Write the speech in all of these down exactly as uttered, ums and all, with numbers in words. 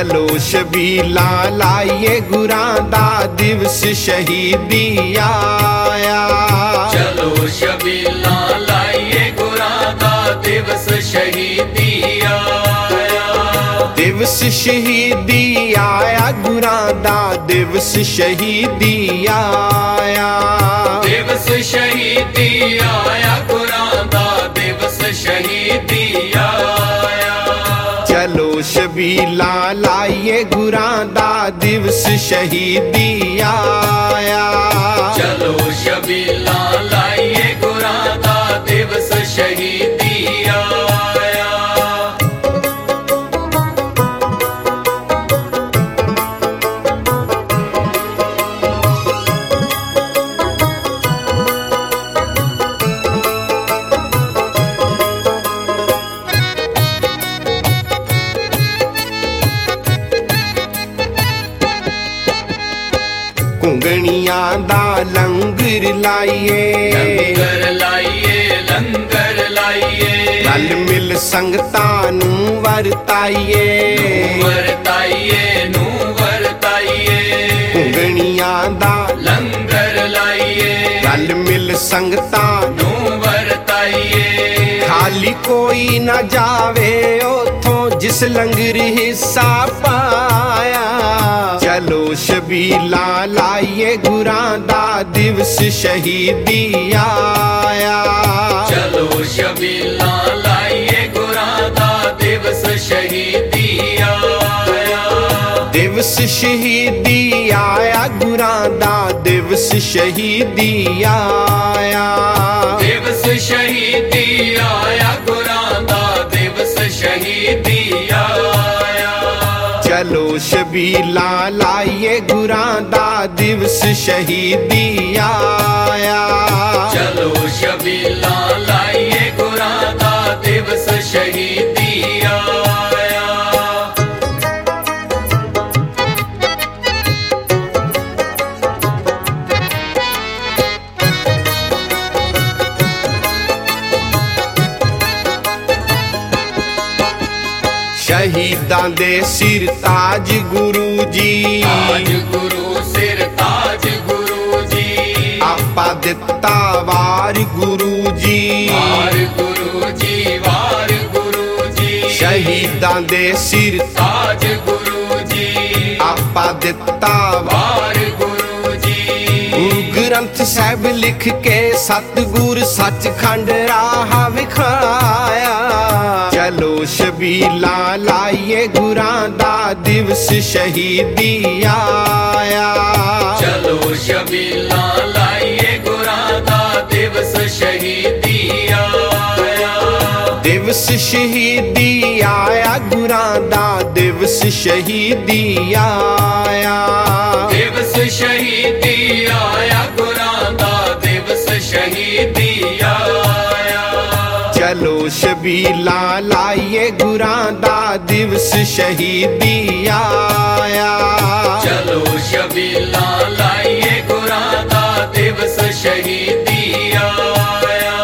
चलो छबीलां लाइए गुरां दा दिवस शहीदी आया। चलो छबीलां लाइए गुरां दा दिवस शहीदी आया। दिवस शहीदी आया गुरां दा दिवस शहीदी आया। दिवस शहीदी आया गुरां दा दिवस शहीदी आया। चलो छबीलां लाइए गुरां दा दिवस शहीदी आया। चलो छबीलां लाइए गुरां दा दिवस शहीदी आया। घुंगणियां दा लंगर लाइए। लंगर लाइए लंगर लाइए। रल मिल संगतां नूं वरताइए। वरताइए नू वरताइए। घुंगणियां दा लंगर लाइए। रल मिल संगतां नू वरताइए। खाली कोई ना जावे ओथों जिस लंगर हिस्सा पाया। चलो छबीलां लाइए गुरां दा दिवस शहीदी आया। चलो छबीलां लाइए गुरां दा दिवस शहीदी आया। दिवस शहीदी आया गुरां दा दिवस शहीदी आया। दिवस शहीदी आया गुरां दा दिवस शहीदी आया। चलो छबीलां लाइए गुरां दा दिवस शहीदी आया। चलो छबीलां लाइए गुरां दा दिवस शहीदी आया। शहीदां दे सिर ताज गुरु जी। ताज गुरु सिर ताज गुरु जी। आपा दिता वार गुरु जी। वार गुरु जी वार गुरु जी। शहीदां दे सिर ताज गुरु जी। आपा दिता वार गुरु जी। गुरु ग्रंथ साहिब लिख के सतगुर सचखंड राह विखाया। चलो छबीलां लाइए गुरां दा दिवस शहीदी आया। चलो छबीलां लाइए गुरां दा दिवस शहीदी आया। दिवस शहीदी आया गुरां दा दिवस शहीदी आया। दिवस शहीदी आया गुरां दा दिवस शहीदी आया। चलो छबीलां लाइए गुरां दा दिवस शहीदी आया। चलो छबीलां लाइए गुरां दा दिवस शहीदी आया।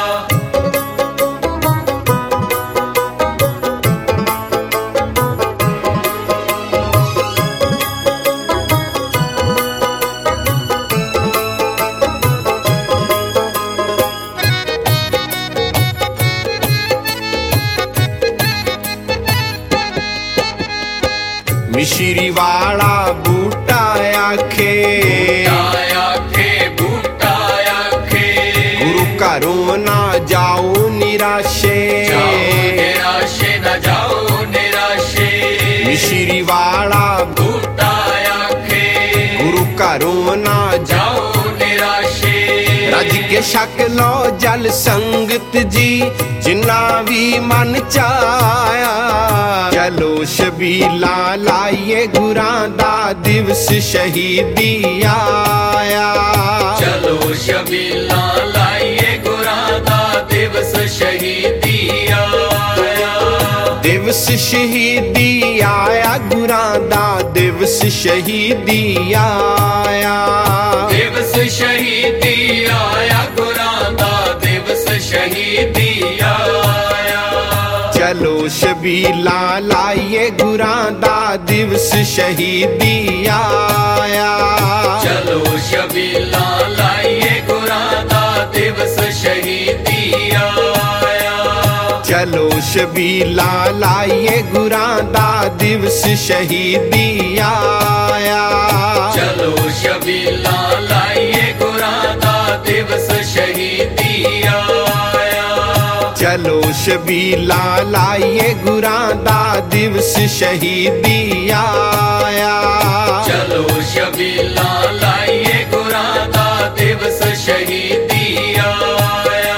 मिश्री वाला बूटा आखे। आखे बूटा आखे। गुरु घरों ना जाओ निराशे। जाओ निराशे न जाओ निराशे। मिश्री वाला बूटा आखे। गुरु घरों ना जाओ निराशे। रज के छक लो जल संगत जी जिन्ना भी मन चाया। चलो छबीलां लाइए गुरां दा दिवस शहीदी आया। चलो छबीलां लाइए गुरां दा दिवस शहीदी आया। दिवस शहीदी आया गुरां दा दिवस शहीदी आया। दिवस शहीदी आया गुरां दा दिवस शहीदी आया। चलो ਛਬੀਲਾਂ ਲਾਈਏ ਗੁਰਾਂ ਦਾ ਦਿਵਸ ਸ਼ਹੀਦੀ ਆਇਆ। ਚਲੋ ਛਬੀਲਾਂ ਲਾਈਏ ਗੁਰਾਂ ਦਾ ਦਿਵਸ ਸ਼ਹੀਦੀ ਆਇਆ। ਚਲੋ ਛਬੀਲਾਂ ਲਾਈਏ ਗੁਰਾਂ ਦਾ ਦਿਵਸ ਸ਼ਹੀਦੀ ਆਇਆ। ਚਲੋ ਛਬੀਲਾਂ ਲਾਈਏ ਗੁਰਾਂ ਦਾ ਦਿਵਸ ਸ਼ਹੀਦੀ ਆਇਆ। ਚਲੋ ਛਬੀਲਾਂ ਲਾਈਏ ਗੁਰਾਂ ਦਾ ਦਿਵਸ ਸ਼ਹੀਦੀ ਆਇਆ। ਚਲੋ ਛਬੀਲਾਂ ਲਾਈਏ ਗੁਰਾਂ ਦਾ ਦਿਵਸ ਸ਼ਹੀਦੀ ਆਇਆ।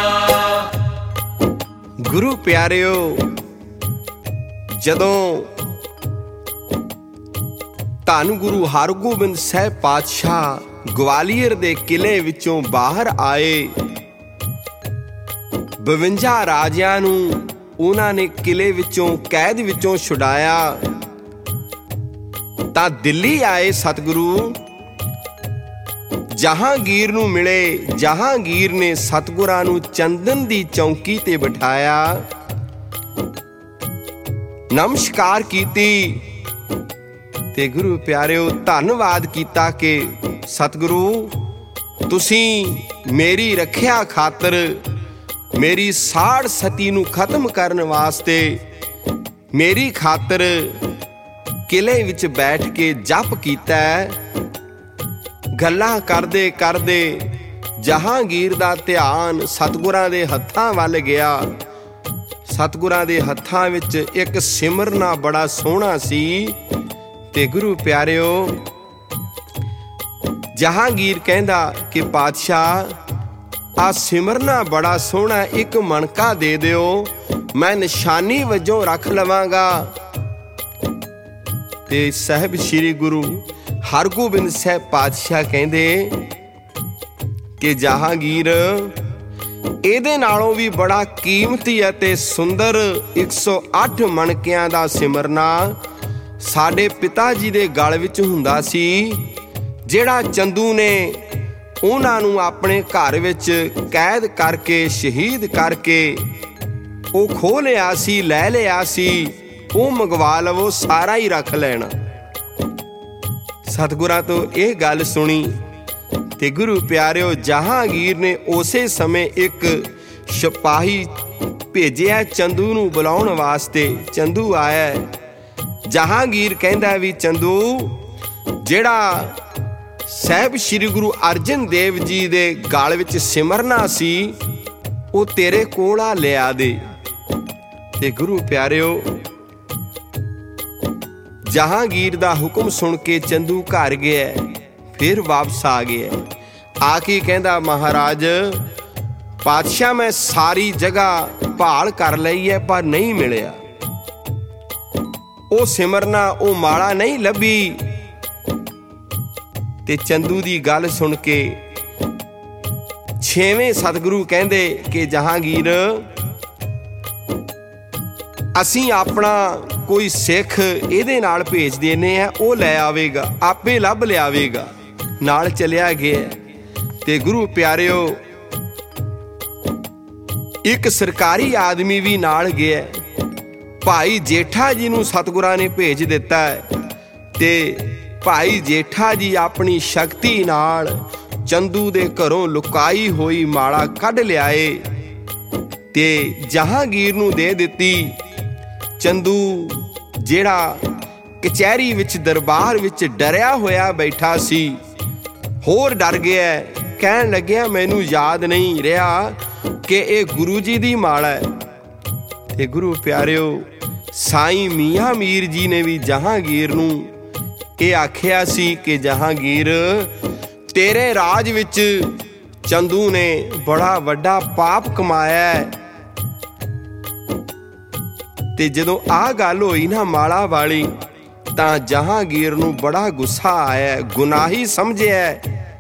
ਗੁਰੂ ਪਿਆਰਿਓ, ਜਦੋਂ ਧੰਨ ਗੁਰੂ ਹਰਗੋਬਿੰਦ ਸਾਹਿਬ ਪਾਤਸ਼ਾਹ ਗਵਾਲੀਅਰ ਦੇ ਕਿਲੇ ਵਿੱਚੋਂ ਬਾਹਰ ਆਏ, ਬਵੰਜਾ ਰਾਜਿਆਂ ਨੂੰ ਉਹਨਾਂ ਨੇ ਕਿਲੇ ਵਿੱਚੋਂ ਕੈਦ ਵਿੱਚੋਂ ਛੁਡਾਇਆ, ਤਾਂ ਦਿੱਲੀ ਆਏ ਸਤਿਗੁਰੂ ਜਹਾਂਗੀਰ ਨੂੰ ਮਿਲੇ। ਜਹਾਂਗੀਰ ਨੇ ਸਤਿਗੁਰਾਂ ਨੂੰ ਚੰਦਨ ਦੀ ਚੌਂਕੀ ਤੇ ਬਿਠਾਇਆ, ਨਮਸਕਾਰ ਕੀਤੀ ਤੇ ਗੁਰੂ ਪਿਆਰਿਓ ਧੰਨਵਾਦ ਕੀਤਾ ਕਿ ਸਤਿਗੁਰੂ ਤੁਸੀਂ ਮੇਰੀ ਰੱਖਿਆ ਖਾਤਰ, ਮੇਰੀ ਸਾੜ ਸਤੀ ਨੂੰ ਖਤਮ ਕਰਨ ਵਾਸਤੇ ਮੇਰੀ ਖਾਤਰ ਕਿਲੇ ਵਿੱਚ ਬੈਠ ਕੇ ਜਪ ਕੀਤਾ। ਗੱਲਾਂ ਕਰਦੇ ਕਰਦੇ ਜਹਾਂਗੀਰ ਦਾ ਧਿਆਨ ਸਤਿਗੁਰਾਂ ਦੇ ਹੱਥਾਂ ਵੱਲ ਗਿਆ। ਸਤਿਗੁਰਾਂ ਦੇ ਹੱਥਾਂ ਵਿੱਚ ਇੱਕ ਸਿਮਰਨਾ ਬੜਾ ਸੋਹਣਾ ਸੀ ਤੇ ਗੁਰੂ ਪਿਆਰਿਓ ਜਹਾਂਗੀਰ ਕਹਿੰਦਾ ਕਿ ਪਾਤਸ਼ਾਹ ਆ ਸਿਮਰਨਾ ਬੜਾ ਸੋਹਣਾ, ਇੱਕ ਮਣਕਾ ਦੇ ਦਿਓ, ਮੈਂ ਨਿਸ਼ਾਨੀ ਵਜੋਂ ਰੱਖ ਲਵਾਂਗਾ। ਤੇ ਸਾਹਿਬ ਸ੍ਰੀ ਗੁਰੂ ਹਰਗੋਬਿੰਦ ਸਾਹਿਬ ਪਾਤਸ਼ਾਹ ਕਹਿੰਦੇ ਕਿ ਜਹਾਂਗੀਰ ਇਹਦੇ ਨਾਲੋਂ ਵੀ ਬੜਾ ਕੀਮਤੀ ਅਤੇ ਸੁੰਦਰ ਇੱਕ ਸੌ ਅੱਠ ਮਣਕਿਆਂ ਦਾ ਸਿਮਰਨਾ ਸਾਡੇ ਪਿਤਾ ਜੀ ਦੇ ਗਲ ਵਿੱਚ ਹੁੰਦਾ ਸੀ, ਜਿਹੜਾ ਚੰਦੂ ਨੇ ਉਹਨਾਂ ਨੂੰ ਆਪਣੇ ਘਰ ਵਿੱਚ ਕੈਦ ਕਰਕੇ ਸ਼ਹੀਦ ਕਰਕੇ ਉਹ ਖੋਹ ਲਿਆ ਸੀ, ਲੈ ਲਿਆ ਸੀ, ਉਹ ਮੰਗਵਾ ਲਵੋ, ਸਾਰਾ ਹੀ ਰੱਖ ਲੈਣਾ। ਸਤਿਗੁਰਾਂ ਤੋਂ ਇਹ ਗੱਲ ਸੁਣੀ ਤੇ ਗੁਰੂ ਪਿਆਰਿਓ ਜਹਾਂਗੀਰ ਨੇ ਉਸੇ ਸਮੇਂ ਇੱਕ ਸਿਪਾਹੀ ਭੇਜਿਆ ਚੰਦੂ ਨੂੰ ਬੁਲਾਉਣ ਵਾਸਤੇ। ਚੰਦੂ ਆਇਆ। ਜਹਾਂਗੀਰ ਕਹਿੰਦਾ ਵੀ ਚੰਦੂ, ਜਿਹੜਾ ਸਾਹਿਬ ਸ੍ਰੀ ਗੁਰੂ ਅਰਜਨ ਦੇਵ ਜੀ ਦੇ ਗਲ ਵਿੱਚ ਸਿਮਰਨਾ ਸੀ ਉਹ ਤੇਰੇ ਕੋਲ ਆ ਲਿਆ ਦੇ। ਤੇ ਗੁਰੂ ਪਿਆਰਿਓ ਜਹਾਂਗੀਰ ਦਾ ਹੁਕਮ ਸੁਣ ਕੇ ਚੰਦੂ ਘਰ ਗਿਆ, ਫਿਰ ਵਾਪਸ ਆ ਗਿਆ। ਆ ਕੇ ਕਹਿੰਦਾ ਮਹਾਰਾਜ ਪਾਤਸ਼ਾਹ ਮੈਂ ਸਾਰੀ ਜਗ੍ਹਾ ਭਾਲ ਕਰ ਲਈ ਹੈ ਪਰ ਨਹੀਂ ਮਿਲਿਆ, ਉਹ ਸਿਮਰਨਾ ਉਹ ਮਾਲਾ ਨਹੀਂ ਲੱਭੀ। ਤੇ ਚੰਦੂ ਦੀ ਗੱਲ ਸੁਣ ਕੇ ਛੇਵੇਂ ਸਤਿਗੁਰੂ ਕਹਿੰਦੇ ਕਿ ਜਹਾਂਗੀਰ ਅਸੀਂ ਆਪਣਾ ਕੋਈ ਸਿੱਖ ਇਹਦੇ ਨਾਲ ਭੇਜ ਦੇਨੇ ਆ, ਉਹ ਲੈ ਆਵੇਗਾ, ਆਪੇ ਲੱਭ ਲਿਆਵੇਗਾ। ਨਾਲ ਚਲਿਆ ਗਿਆ। ਤੇ ਗੁਰੂ ਪਿਆਰਿਓ ਇੱਕ ਸਰਕਾਰੀ ਆਦਮੀ ਵੀ ਨਾਲ ਗਿਆ। ਭਾਈ ਜੇਠਾ ਜੀ ਨੂੰ ਸਤਿਗੁਰਾਂ ਨੇ ਭੇਜ ਦਿੱਤਾ ਤੇ ਭਾਈ ਜੇਠਾ ਜੀ ਆਪਣੀ ਸ਼ਕਤੀ ਨਾਲ ਚੰਦੂ ਦੇ ਘਰੋਂ ਲੁਕਾਈ ਹੋਈ ਮਾਲਾ ਕੱਢ ਲਿਆਏ ਤੇ ਜਹਾਂਗੀਰ ਨੂੰ ਦੇ ਦਿੱਤੀ। ਚੰਦੂ ਜਿਹੜਾ ਕਚਹਿਰੀ ਵਿੱਚ ਦਰਬਾਰ ਵਿੱਚ ਡਰਿਆ ਹੋਇਆ ਬੈਠਾ ਸੀ, ਹੋਰ ਡਰ ਗਿਆ। ਕਹਿਣ ਲੱਗਿਆ ਮੈਨੂੰ ਯਾਦ ਨਹੀਂ ਰਿਹਾ ਕਿ ਇਹ ਗੁਰੂ ਜੀ ਦੀ ਮਾਲਾ ਹੈ। ਤੇ ਗੁਰੂ ਪਿਆਰਿਓ ਸਾਈਂ ਮੀਆਂ ਮੀਰ ਜੀ ਨੇ ਵੀ ਜਹਾਂਗੀਰ ਨੂੰ ਇਹ ਆਖਿਆ ਸੀ ਕਿ ਜਹਾਂਗੀਰ ਤੇਰੇ ਰਾਜ ਵਿੱਚ ਚੰਦੂ ਨੇ ਬੜਾ ਵੱਡਾ ਪਾਪ ਕਮਾਇਆ ਹੈ। ਤੇ ਜਦੋਂ ਆਹ ਗੱਲ ਹੋਈ ਨਾ ਮਾਲਾ ਵਾਲੀ, ਤਾਂ ਜਹਾਂਗੀਰ ਨੂੰ ਬੜਾ ਗੁੱਸਾ ਆਇਆ, ਗੁਨਾਹੀ ਸਮਝਿਆ।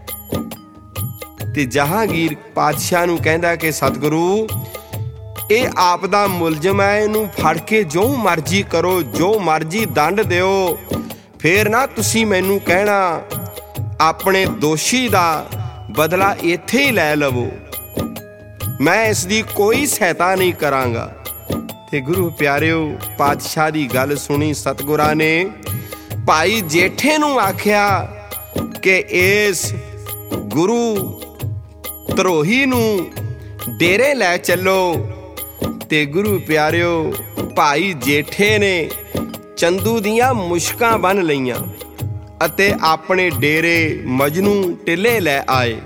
ਤੇ ਜਹਾਂਗੀਰ ਪਾਤਸ਼ਾਹ ਨੂੰ ਕਹਿੰਦਾ ਕਿ ਸਤਿਗੁਰੂ ਇਹ ਆਪ ਦਾ ਮੁਲਜ਼ਮ ਹੈ, ਇਹਨੂੰ ਫੜ ਕੇ ਜੋ ਮਰਜ਼ੀ ਕਰੋ, ਜੋ ਮਰਜ਼ੀ ਦੰਡ ਦਿਓ, ਫੇਰ ਨਾ ਤੁਸੀਂ ਮੈਨੂੰ ਕਹਿਣਾ ਆਪਣੇ ਦੋਸ਼ੀ ਦਾ ਬਦਲਾ ਇੱਥੇ ਹੀ ਲੈ ਲਵੋ, ਮੈਂ ਇਸ ਦੀ ਕੋਈ ਸਹਾਇਤਾ ਨਹੀਂ ਕਰਾਂਗਾ। ਤੇ ਗੁਰੂ ਪਿਆਰਿਓ, ਪਾਤਸ਼ਾਹ ਦੀ ਗੱਲ ਸੁਣੀ ਸਤਿਗੁਰਾਂ ਨੇ ਭਾਈ ਜੇਠੇ ਨੂੰ ਆਖਿਆ ਕਿ ਇਸ ਗੁਰੂ ਧਰੋਹੀ ਨੂੰ ਡੇਰੇ ਲੈ ਚੱਲੋ। ਤੇ ਗੁਰੂ ਪਿਆਰਿਓ, ਭਾਈ ਜੇਠੇ ਨੇ ਚੰਦੂ ਦੀਆਂ ਮੁਸ਼ਕਾਂ ਬੰਨ੍ਹ ਲਈਆਂ ਅਤੇ ਆਪਣੇ ਡੇਰੇ ਮਜਨੂ ਟਿੱਲੇ ਲੈ ਆਏ।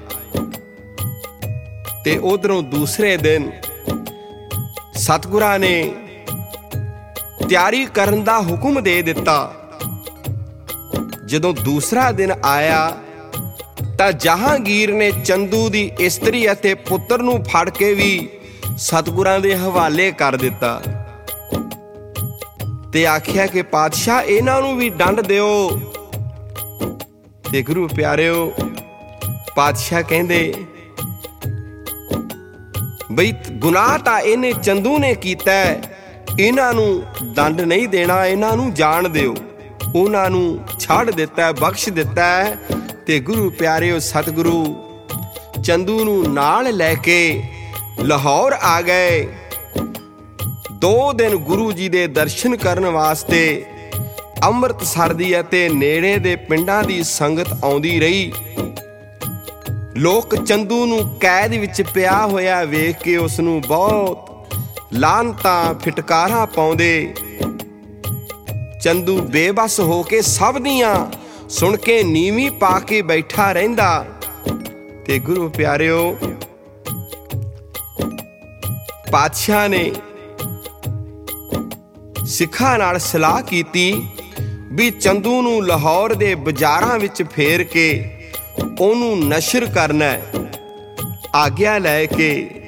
ਤੇ ਉਧਰੋਂ ਦੂਸਰੇ ਦਿਨ ਸਤਿਗੁਰਾਂ ਨੇ ਤਿਆਰੀ ਕਰਨ ਦਾ ਹੁਕਮ ਦੇ ਦਿੱਤਾ। ਜਦੋਂ ਦੂਸਰਾ ਦਿਨ ਆਇਆ ਤਾਂ ਜਹਾਂਗੀਰ ਨੇ ਚੰਦੂ ਦੀ ਇਸਤਰੀ ਅਤੇ ਪੁੱਤਰ ਨੂੰ ਫੜ ਕੇ ਵੀ ਸਤਿਗੁਰਾਂ ਦੇ ਹਵਾਲੇ ਕਰ ਦਿੱਤਾ ਤੇ ਆਖਿਆ ਕਿ ਪਾਤਸ਼ਾਹ ਇਹਨਾਂ ਨੂੰ ਵੀ ਦੰਡ ਦਿਓ। ਤੇ ਗੁਰੂ ਪਿਆਰਿਓ, ਪਾਤਸ਼ਾਹ ਕਹਿੰਦੇ ਬਈ ਗੁਨਾਹ ਤਾਂ ਇਹਨੇ ਚੰਦੂ ਨੇ ਕੀਤਾ, ਇਹਨਾਂ ਨੂੰ ਦੰਡ ਨਹੀਂ ਦੇਣਾ, ਇਹਨਾਂ ਨੂੰ ਜਾਣ ਦਿਓ। ਉਹਨਾਂ ਨੂੰ ਛੱਡ ਦਿੱਤਾ, ਬਖਸ਼ ਦਿੱਤਾ। ਤੇ ਗੁਰੂ ਪਿਆਰਿਓ, ਸਤਿਗੁਰੂ ਚੰਦੂ ਨੂੰ ਨਾਲ ਲੈ ਕੇ ਲਾਹੌਰ ਆ ਗਏ। ਦੋ ਦਿਨ ਗੁਰੂ ਜੀ ਦੇ ਦਰਸ਼ਨ ਕਰਨ ਵਾਸਤੇ ਅੰਮ੍ਰਿਤਸਰ ਦੀ ਅਤੇ ਨੇੜੇ ਦੇ ਪਿੰਡਾਂ ਦੀ ਸੰਗਤ ਆਉਂਦੀ ਰਹੀ। ਲੋਕ ਚੰਦੂ ਨੂੰ ਕੈਦ ਵਿੱਚ ਪਿਆ ਹੋਇਆ ਵੇਖ ਕੇ ਉਸ ਨੂੰ ਬਹੁਤ ਲਾਹਨਤਾਂ ਫਿਟਕਾਰਾਂ ਪਾਉਂਦੇ। ਚੰਦੂ ਬੇਬਸ ਹੋ ਕੇ ਸਭ ਦੀਆਂ ਸੁਣ ਕੇ ਨੀਵੀਂ ਪਾ ਕੇ ਬੈਠਾ ਰਹਿੰਦਾ। ਤੇ ਗੁਰੂ ਪਿਆਰਿਓ, ਪਾਤਸ਼ਾਹ ਨੇ ਸਿੱਖਾਂ ਨਾਲ ਸਲਾਹ ਕੀਤੀ ਵੀ ਚੰਦੂ ਨੂੰ ਲਾਹੌਰ ਦੇ ਬਾਜ਼ਾਰਾਂ ਵਿੱਚ ਫੇਰ ਕੇ ਉਹਨੂੰ ਨਸ਼ਰ ਕਰਨਾ ਹੈ। ਆਗਿਆ ਲੈ ਕੇ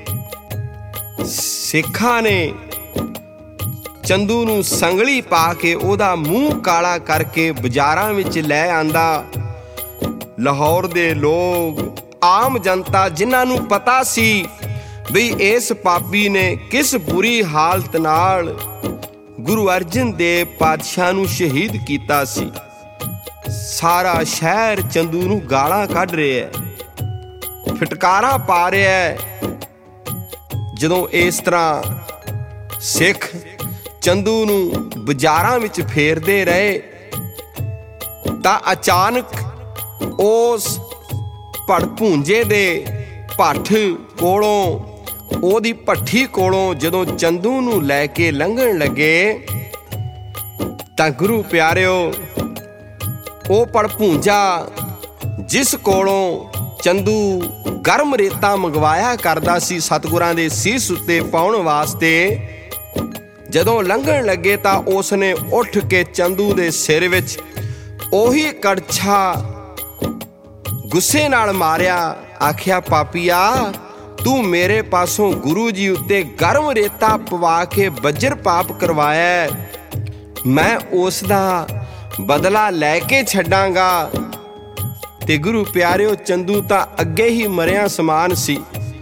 ਸਿੱਖਾਂ ਨੇ ਚੰਦੂ ਨੂੰ ਸੰਗਲੀ ਪਾ ਕੇ ਉਹਦਾ ਮੂੰਹ ਕਾਲਾ ਕਰਕੇ ਬਾਜ਼ਾਰਾਂ ਵਿੱਚ ਲੈ ਆਂਦਾ। ਲਾਹੌਰ ਦੇ ਲੋਕ, ਆਮ ਜਨਤਾ, ਜਿਨ੍ਹਾਂ ਨੂੰ ਪਤਾ ਸੀ ਵੀ ਇਸ ਪਾਪੀ ਨੇ ਕਿਸ ਬੁਰੀ ਹਾਲਤ ਨਾਲ ਗੁਰੂ ਅਰਜਨ ਦੇਵ ਪਾਤਸ਼ਾਹ ਨੂੰ ਸ਼ਹੀਦ ਕੀਤਾ ਸੀ, ਸਾਰਾ ਸ਼ਹਿਰ ਚੰਦੂ ਨੂੰ ਗਾਲਾਂ ਕੱਢ ਰਿਹਾ, ਫਿਟਕਾਰਾਂ ਪਾ ਰਿਹਾ। ਜਦੋਂ ਇਸ ਤਰ੍ਹਾਂ ਸਿੱਖ ਚੰਦੂ ਨੂੰ ਬਾਜ਼ਾਰਾਂ ਵਿੱਚ ਫੇਰਦੇ ਰਹੇ ਤਾਂ ਅਚਾਨਕ ਉਸ ਭੜਭੂੰਜੇ ਦੇ ਭੱਠ ਕੋਲੋਂ, ਉਹਦੀ ਭੱਠੀ ਕੋਲੋਂ ਜਦੋਂ ਚੰਦੂ ਨੂੰ ਲੈ ਕੇ ਲੰਘਣ ਲੱਗੇ ਤਾਂ ਗੁਰੂ ਪਿਆਰਿਓ, ਉਹ ਭੜਭੂੰਜਾ ਜਿਸ ਕੋਲੋਂ ਚੰਦੂ ਗਰਮ ਰੇਤਾ ਮੰਗਵਾਇਆ ਕਰਦਾ ਸੀ ਸਤਿਗੁਰਾਂ ਦੇ ਸੀਸ ਉੱਤੇ ਪਾਉਣ ਵਾਸਤੇ, ਜਦੋਂ ਲੰਘਣ ਲੱਗੇ ਤਾਂ ਉਸ ਨੇ ਉੱਠ ਕੇ ਚੰਦੂ ਦੇ ਸਿਰ ਵਿੱਚ ਉਹੀ ਕੜਛਾ ਗੁੱਸੇ ਨਾਲ ਮਾਰਿਆ। ਆਖਿਆ, ਪਾਪੀਆ, ਤੂੰ ਮੇਰੇ ਪਾਸੋਂ ਗੁਰੂ ਜੀ ਉੱਤੇ ਗਰਮ ਰੇਤਾ ਪਵਾ ਕੇ ਬੱਜਰ ਪਾਪ ਕਰਵਾਇਆ, ਮੈਂ ਉਸ ਦਾ ਬਦਲਾ ਲੈ ਕੇ ਛੱਡਾਂਗਾ। ਤੇ ਗੁਰੂ ਪਿਆਰਿਓ, ਚੰਦੂ ਤਾਂ ਅੱਗੇ ਹੀ ਮਰਿਆ ਸਮਾਨ ਸੀ।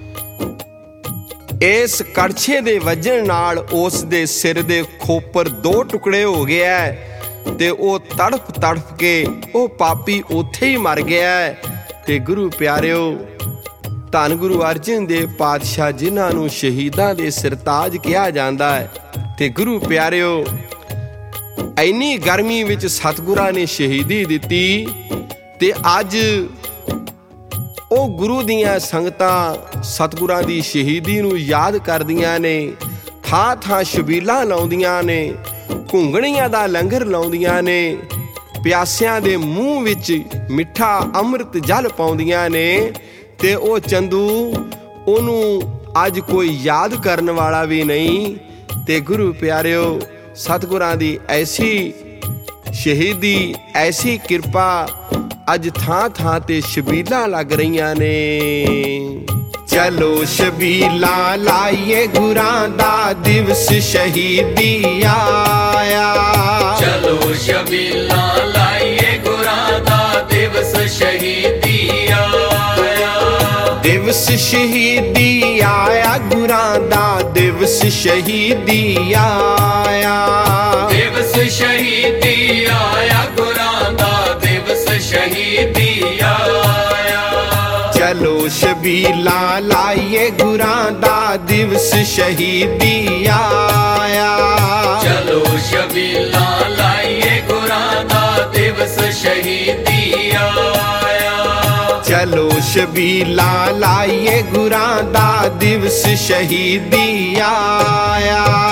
ਇਸ ਕੜਛੇ ਦੇ ਵੱਜਣ ਨਾਲ ਉਸ ਦੇ ਸਿਰ ਦੇ ਖੋਪਰ ਦੋ ਟੁਕੜੇ ਹੋ ਗਿਆ ਤੇ ਉਹ ਤੜਫ ਤੜਫ ਕੇ ਉਹ ਪਾਪੀ ਉੱਥੇ ਹੀ ਮਰ ਗਿਆ। ਤੇ ਗੁਰੂ ਪਿਆਰਿਓ, ਧੰਨ ਗੁਰੂ ਅਰਜਨ ਦੇਵ ਪਾਤਸ਼ਾਹ, ਜਿਨ੍ਹਾਂ ਨੂੰ ਸ਼ਹੀਦਾਂ ਦੇ ਸਿਰਤਾਜ ਕਿਹਾ ਜਾਂਦਾ ਹੈ। ਤੇ ਗੁਰੂ ਪਿਆਰਿਓ, ਇੰਨੀ ਗਰਮੀ ਵਿੱਚ ਸਤਿਗੁਰਾਂ ਨੇ ਸ਼ਹੀਦੀ ਦਿੱਤੀ ਤੇ ਅੱਜ ਉਹ ਗੁਰੂ ਦੀਆਂ ਸੰਗਤਾਂ ਸਤਿਗੁਰਾਂ ਦੀ ਸ਼ਹੀਦੀ ਨੂੰ ਯਾਦ ਕਰਦੀਆਂ ਨੇ, ਥਾਂ ਥਾਂ ਛਬੀਲਾਂ ਲਾਉਂਦੀਆਂ ਨੇ, ਘੁੰਗਣੀਆਂ ਦਾ ਲੰਗਰ ਲਾਉਂਦੀਆਂ ਨੇ, ਪਿਆਸਿਆਂ ਦੇ ਮੂੰਹ ਵਿੱਚ ਮਿੱਠਾ ਅੰਮ੍ਰਿਤ ਜਲ ਪਾਉਂਦੀਆਂ ਨੇ। ਤੇ ਉਹ ਚੰਦੂ, ਉਹਨੂੰ ਅੱਜ ਕੋਈ ਯਾਦ ਕਰਨ ਵਾਲਾ ਵੀ ਨਹੀਂ। ਤੇ ਗੁਰੂ ਪਿਆਰਿਓ, ਸਤਿਗੁਰਾਂ ਦੀ ਐਸੀ ਸ਼ਹੀਦੀ, ਐਸੀ ਕਿਰਪਾ, ਅੱਜ ਥਾਂ ਥਾਂ ਤੇ ਛਬੀਲਾਂ ਲੱਗ ਰਹੀਆਂ ਨੇ। ਚਲੋ ਛਬੀਲਾਂ ਲਾਈਏ, ਗੁਰਾਂ ਦਾ ਦਿਵਸ ਸ਼ਹੀਦੀ ਆਇਆ। ਚਲੋ ਛਬੀਲਾਂ ਲਾਈਏ, ਗੁਰਾਂ ਦਾ ਦਿਵਸ ਸ਼ਹੀਦੀ ਆਇਆ। ਦਿਵਸ ਸ਼ਹੀਦੀ ਆਇਆ, ਗੁਰਾਂ ਦਾ ਦਿਵਸ ਸ਼ਹੀਦੀ ਆਇਆ। ਦਿਵਸ ਸ਼ਹੀਦੀ ਆਇਆ, ਗੁਰਾਂ ਦਾ ਦਿਵਸ ਸ਼ਹੀਦੀ ਆਇਆ। ਚਲੋ ਛਬੀਲਾਂ ਸ਼ਬੀਲਾਂ ਲਾਈਏ ਗੁਰਾਂ ਦਾ ਦਿਵਸ ਸ਼ਹੀਦੀ ਆਇਆ। ਚਲੋ ਸ਼ਬੀਲਾਂ ਲਾਈਏ ਗੁਰਾਂ ਦਾ ਦਿਵਸ ਸ਼ਹੀਦੀ ਆਇਆ। ਚਲੋ ਸ਼ਬੀਲਾਂ ਲਾਈਏ ਗੁਰਾਂ ਦਾ ਦਿਵਸ ਸ਼ਹੀਦੀ ਆਇਆ।